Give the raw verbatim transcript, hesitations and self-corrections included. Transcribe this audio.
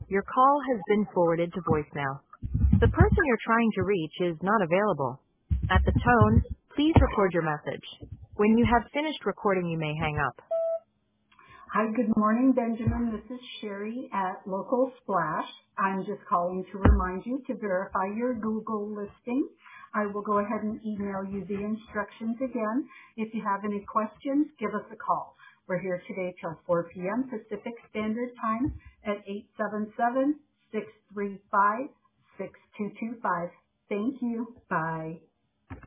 Your call has been forwarded to voicemail. The person you're trying to reach is not available. At the tone, please record your message. When you have finished recording, you may hang up. Hi, good morning, Benjamin. This is Sherry at Local Splash. I'm just calling to remind you to verify your Google listing. I will go ahead and email you the instructions again. If you have any questions, give us a call. We're here today till four p.m. Pacific Standard Time at eight seven seven, six three five, six two two five. Thank you. Bye.